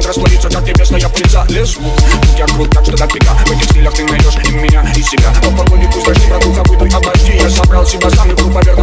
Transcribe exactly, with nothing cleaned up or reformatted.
может раствориться, как небесная птица. Лес, звук, я крут, так что дофига. В этих стилях ты найдешь и меня, и себя. Но в погоне пусть дожди, братуха, выйду, обожди. Я собрал себя сам и круг поверх.